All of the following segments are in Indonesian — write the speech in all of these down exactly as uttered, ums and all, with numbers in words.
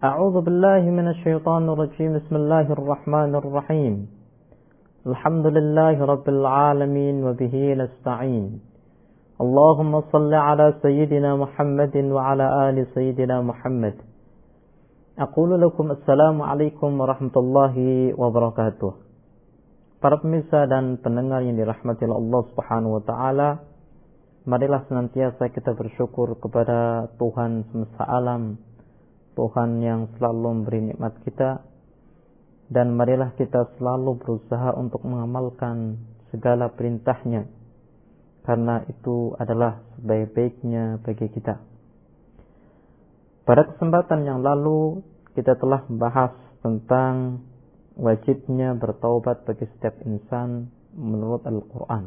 أعوذ بالله من الشيطان الرجيم. بسم الله الرحمن الرحيم. الحمد لله رب العالمين وبه نستعين. اللهم صل على سيدنا محمد وعلى آل سيدنا محمد. أقول لكم السلام عليكم ورحمة الله وبركاته. Para pemirsa dan pendengar yang dirahmati oleh Allah Subhanahu wa taala, marilah senantiasa kita bersyukur kepada Tuhan semesta alam, Tuhan yang selalu memberi nikmat kita, dan marilah kita selalu berusaha untuk mengamalkan segala perintahnya, karena itu adalah sebaik-baiknya bagi kita. Pada kesempatan yang lalu kita telah membahas tentang wajibnya bertaubat bagi setiap insan menurut Al-Quran.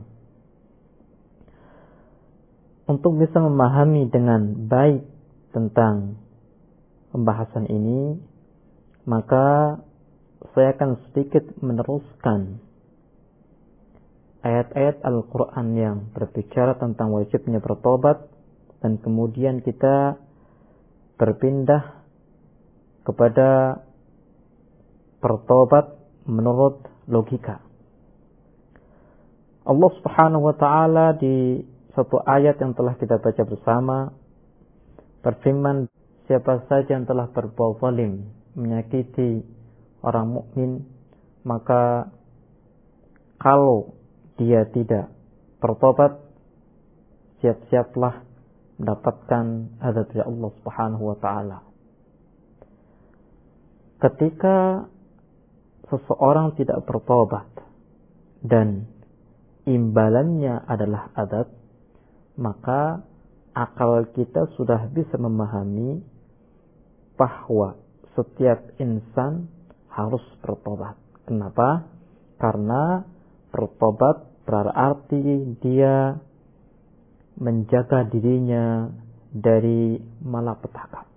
Untuk bisa memahami dengan baik tentang pembahasan ini, maka saya akan sedikit meneruskan ayat-ayat Al-Quran yang berbicara tentang wajibnya bertobat, dan kemudian kita berpindah kepada bertobat menurut logika. Allah Subhanahu wa taala di satu ayat yang telah kita baca bersama berfirman, siapa saja yang telah berbuat zalim, menyakiti orang mukmin, maka kalau dia tidak bertobat, siap-siaplah mendapatkan azab dari Allah Subhanahu wa taala. Ketika seseorang tidak bertobat dan imbalannya adalah azab, maka akal kita sudah bisa memahami bahwa setiap insan harus bertobat. Kenapa? Karena bertobat berarti dia menjaga dirinya dari malapetaka.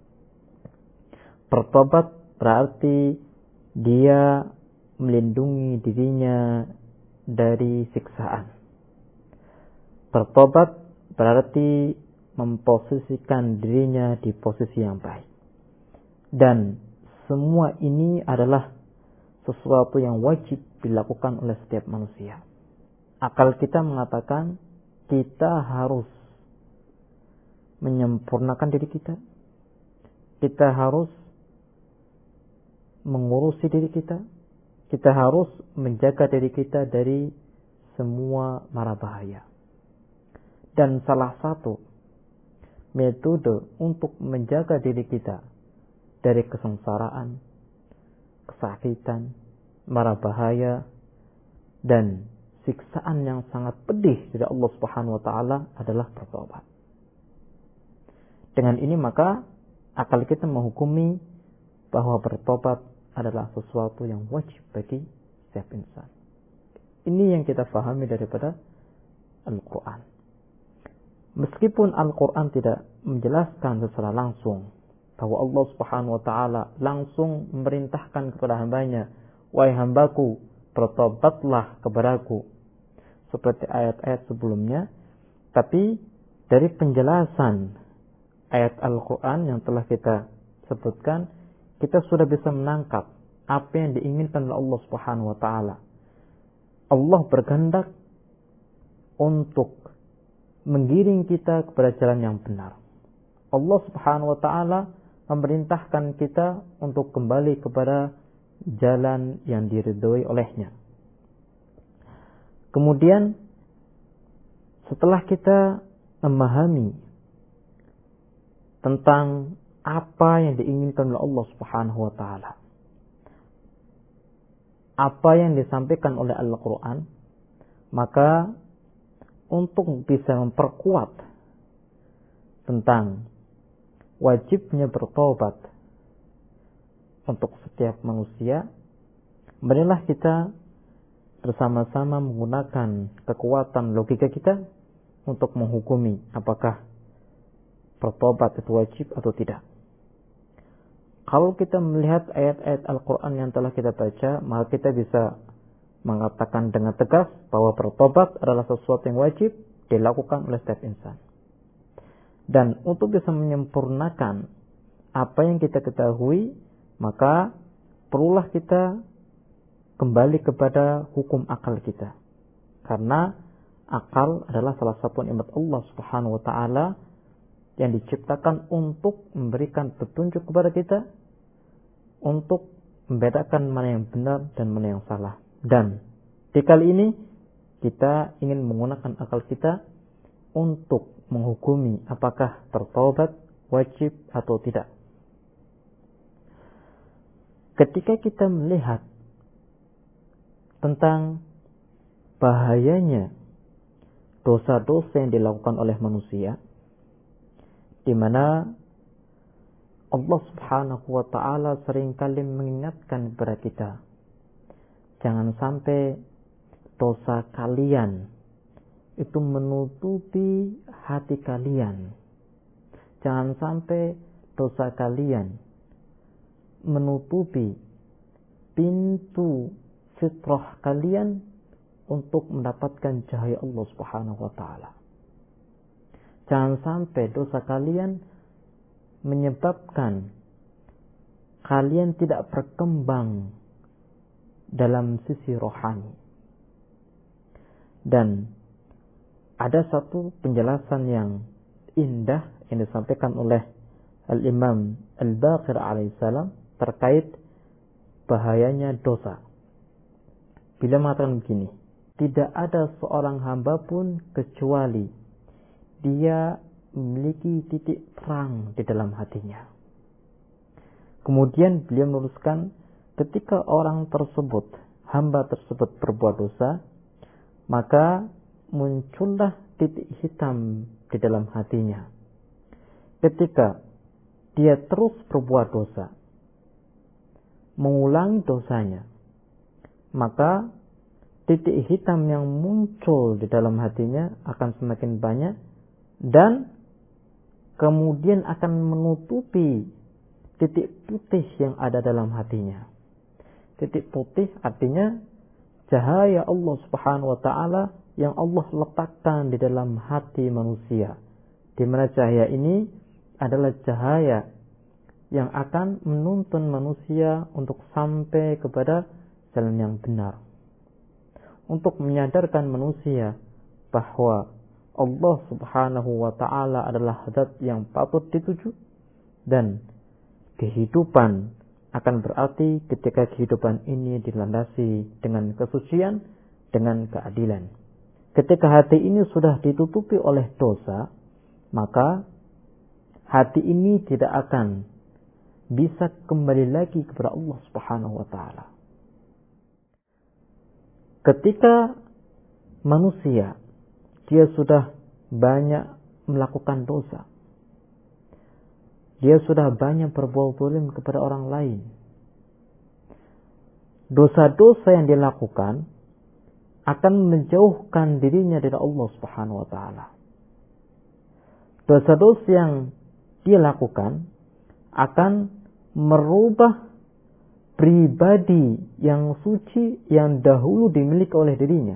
Bertobat berarti dia melindungi dirinya dari siksaan. Bertobat berarti memposisikan dirinya di posisi yang baik. Dan semua ini adalah sesuatu yang wajib dilakukan oleh setiap manusia. Akal kita mengatakan kita harus menyempurnakan diri kita. Kita harus mengurusi diri kita. Kita harus menjaga diri kita dari semua mara bahaya. Dan salah satu metode untuk menjaga diri kita dari kesengsaraan, kesakitan, mara bahaya, dan siksaan yang sangat pedih dari Allah Subhanahu wa taala adalah bertobat. Dengan ini maka akal kita menghukumi bahwa bertobat adalah sesuatu yang wajib bagi setiap insan. Ini yang kita fahami daripada Al-Quran. Meskipun Al-Quran tidak menjelaskan secara langsung bahwa Allah Subhanahu wa taala langsung memerintahkan kepada hambanya, wahai hambaku, bertobatlah kepadaku, seperti ayat-ayat sebelumnya, tapi dari penjelasan ayat Al-Quran yang telah kita sebutkan, kita sudah bisa menangkap apa yang diinginkan oleh Allah Subhanahu wa taala. Allah berkehendak untuk menggiring kita kepada jalan yang benar. Allah Subhanahu wa taala memerintahkan kita untuk kembali kepada jalan yang diridhoi olehnya. Kemudian setelah kita memahami tentang apa yang diinginkan oleh Allah Subhanahu wa taala, apa yang disampaikan oleh Al-Quran, maka untuk bisa memperkuat tentang wajibnya bertobat untuk setiap manusia, marilah kita bersama-sama menggunakan kekuatan logika kita untuk menghukumi apakah bertobat itu wajib atau tidak. Kalau kita melihat ayat-ayat Al-Quran yang telah kita baca, maka kita bisa mengatakan dengan tegas bahwa bertobat adalah sesuatu yang wajib dilakukan oleh setiap insan. Dan untuk bisa menyempurnakan apa yang kita ketahui, maka perlulah kita kembali kepada hukum akal kita. Karena akal adalah salah satu nikmat Allah Subhanahu wa taala yang diciptakan untuk memberikan petunjuk kepada kita, untuk membedakan mana yang benar dan mana yang salah. Dan di kali ini kita ingin menggunakan akal kita untuk menghukumi apakah bertaubat wajib atau tidak. Ketika kita melihat tentang bahayanya dosa-dosa yang dilakukan oleh manusia, di mana Allah Subhanahu wa taala seringkali mengingatkan kepada kita, jangan sampai dosa kalian itu menutupi hati kalian. Jangan sampai dosa kalian menutupi pintu fitrah kalian untuk mendapatkan cahaya Allah Subhanahu wa taala. Jangan sampai dosa kalian menyebabkan kalian tidak berkembang dalam sisi rohani. Dan ada satu penjelasan yang indah yang disampaikan oleh Al-Imam Al-Baqir alaihissalam terkait bahayanya dosa. Bila mengatakan begini, tidak ada seorang hamba pun kecuali dia memiliki titik terang di dalam hatinya. Kemudian beliau meneruskan, ketika orang tersebut, hamba tersebut berbuat dosa, maka muncullah titik hitam di dalam hatinya. Ketika dia terus berbuat dosa, mengulangi dosanya, maka titik hitam yang muncul di dalam hatinya akan semakin banyak dan kemudian akan menutupi titik putih yang ada dalam hatinya. Titik putih artinya cahaya Allah Subhanahu wa taala yang Allah letakkan di dalam hati manusia, di mana cahaya ini adalah cahaya yang akan menuntun manusia untuk sampai kepada jalan yang benar, untuk menyadarkan manusia bahwa Allah Subhanahu wa taala adalah zat yang patut dituju, dan kehidupan akan berarti ketika kehidupan ini dilandasi dengan kesucian, dengan keadilan. Ketika hati ini sudah ditutupi oleh dosa, maka hati ini tidak akan bisa kembali lagi kepada Allah Subhanahu wa taala. Ketika manusia dia sudah banyak melakukan dosa, dia sudah banyak berbuat zalim kepada orang lain, dosa-dosa yang dilakukan akan menjauhkan dirinya dari Allah Subhanahu wa taala. Dosa-dosa yang dia lakukan akan merubah pribadi yang suci yang dahulu dimiliki oleh dirinya,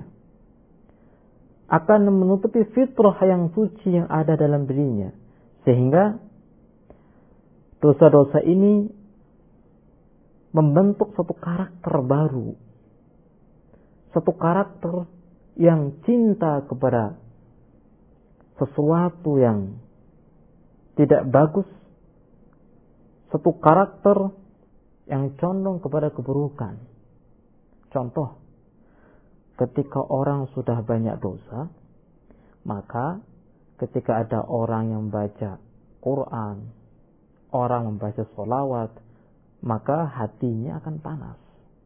akan menutupi fitrah yang suci yang ada dalam dirinya, sehingga dosa-dosa ini membentuk satu karakter baru, satu karakter yang cinta kepada sesuatu yang tidak bagus, satu karakter yang condong kepada keburukan. Contoh, ketika orang sudah banyak dosa, maka ketika ada orang yang membaca Quran, orang membaca sholawat, maka hatinya akan panas,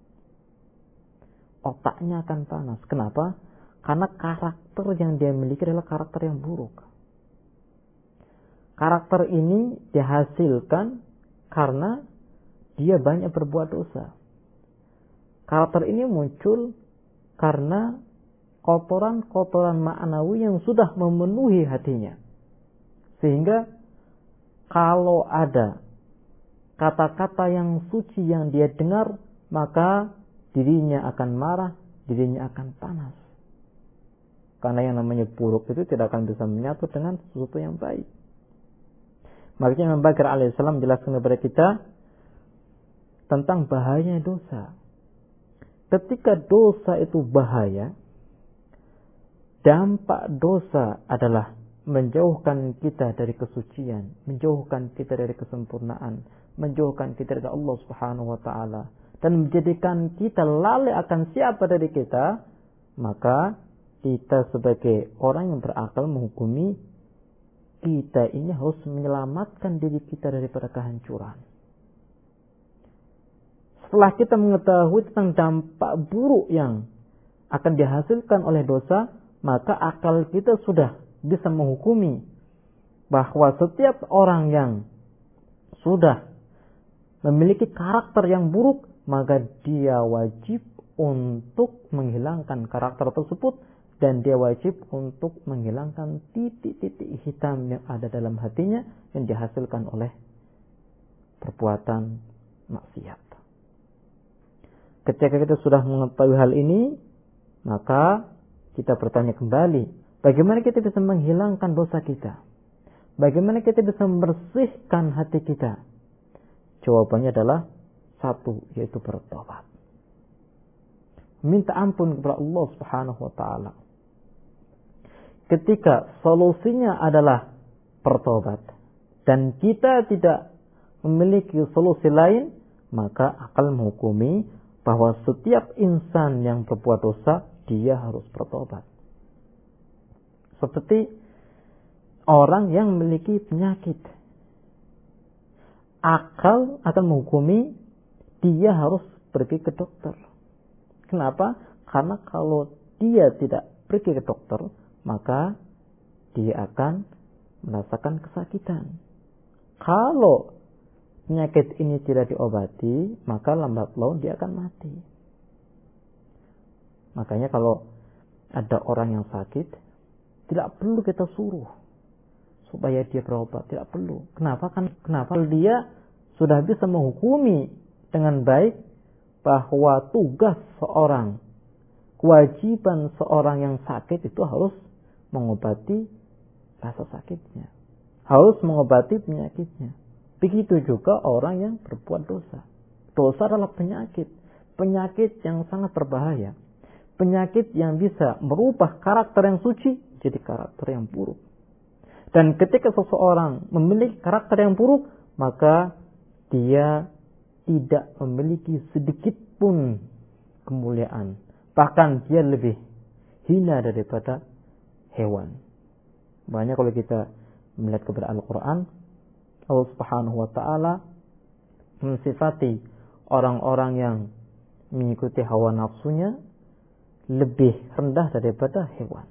otaknya akan panas. Kenapa? Karena karakter yang dia miliki adalah karakter yang buruk. Karakter ini dihasilkan karena dia banyak berbuat dosa. Karakter ini muncul karena kotoran-kotoran ma'nawi yang sudah memenuhi hatinya. Sehingga kalau ada kata-kata yang suci yang dia dengar, maka dirinya akan marah, dirinya akan panas. Karena yang namanya buruk itu tidak akan bisa menyatu dengan sesuatu yang baik. Makanya Imam Baqir alaihissalam menjelaskan kepada kita tentang bahayanya dosa. Ketika dosa itu bahaya, dampak dosa adalah menjauhkan kita dari kesucian, menjauhkan kita dari kesempurnaan, menjauhkan kita dari Allah Subhanahu wa taala, dan menjadikan kita lalai akan siapa dari kita. Maka kita sebagai orang yang berakal menghukumi kita ini harus menyelamatkan diri kita daripada kehancuran. Setelah kita mengetahui tentang dampak buruk yang akan dihasilkan oleh dosa, maka akal kita sudah bisa menghukumi bahwa setiap orang yang sudah memiliki karakter yang buruk, maka dia wajib untuk menghilangkan karakter tersebut, dan dia wajib untuk menghilangkan titik-titik hitam yang ada dalam hatinya yang dihasilkan oleh perbuatan maksiat. Ketika kita sudah mengetahui hal ini, maka kita bertanya kembali, bagaimana kita bisa menghilangkan dosa kita? Bagaimana kita bisa membersihkan hati kita? Jawabannya adalah satu, yaitu bertobat. Minta ampun kepada Allah Subhanahu wa taala. Ketika solusinya adalah bertobat dan kita tidak memiliki solusi lain, maka akal menghukumi bahwa setiap insan yang berbuat dosa dia harus bertobat. Seperti orang yang memiliki penyakit, akal akan menghukumi dia harus pergi ke dokter. Kenapa? Karena kalau dia tidak pergi ke dokter, maka dia akan merasakan kesakitan. Kalau penyakit ini tidak diobati, maka lambat laun dia akan mati. Makanya kalau ada orang yang sakit, tidak perlu kita suruh supaya dia berobat, tidak perlu. Kenapa? Kan kenapa dia sudah bisa menghukumi dengan baik bahwa tugas seorang, kewajiban seorang yang sakit itu harus mengobati rasa sakitnya, harus mengobati penyakitnya. Begitu juga orang yang berbuat dosa. Dosa adalah penyakit, penyakit yang sangat berbahaya, penyakit yang bisa merubah karakter yang suci jadi karakter yang buruk. Dan ketika seseorang memiliki karakter yang buruk, maka dia tidak memiliki sedikit pun kemuliaan. Bahkan dia lebih hina daripada hewan. Banyak kalau kita melihat kepada Al-Quran, Allah Subhanahu wa ta'ala mensifati orang-orang yang mengikuti hawa nafsunya lebih rendah daripada hewan.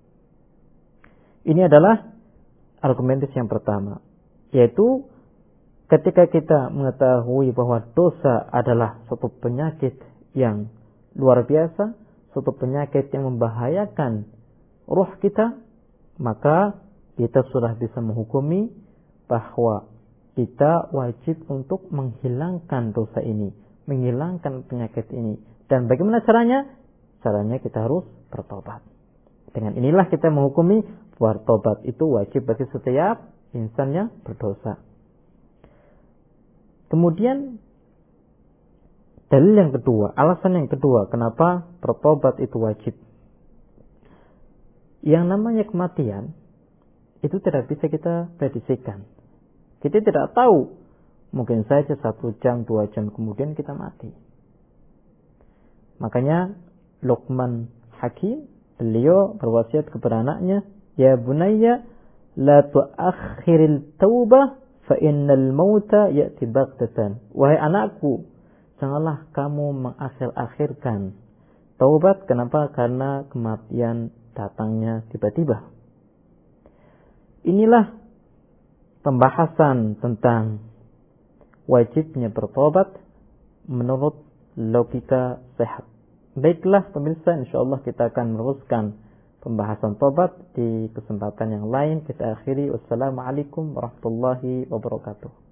Ini adalah argumentis yang pertama, yaitu ketika kita mengetahui bahwa dosa adalah suatu penyakit yang luar biasa, suatu penyakit yang membahayakan ruh kita, maka kita sudah bisa menghukumi bahwa kita wajib untuk menghilangkan dosa ini, menghilangkan penyakit ini. Dan bagaimana caranya? Caranya kita harus bertobat. Dengan inilah kita menghukumi bahwa tobat itu wajib bagi setiap insan yang berdosa. Kemudian dalil yang kedua, alasan yang kedua kenapa bertobat itu wajib. Yang namanya kematian itu tidak bisa kita prediksikan. Kita tidak tahu, mungkin saja satu jam, dua jam kemudian kita mati. Makanya Luqman Hakim, beliau berwasiat kepada anaknya, ya bunayya la tuakhiril taubah fa innal mauta ya'ti baghtatan. Wahai anakku, janganlah kamu mengakhir-akhirkan taubat. Kenapa? Karena kematian datangnya tiba-tiba. Inilah pembahasan tentang wajibnya bertobat menurut logika sehat. Baiklah pemirsa, insyaallah kita akan meneruskan pembahasan tobat di kesempatan yang lain. Kita akhiri. Wassalamualaikum warahmatullahi wabarakatuh.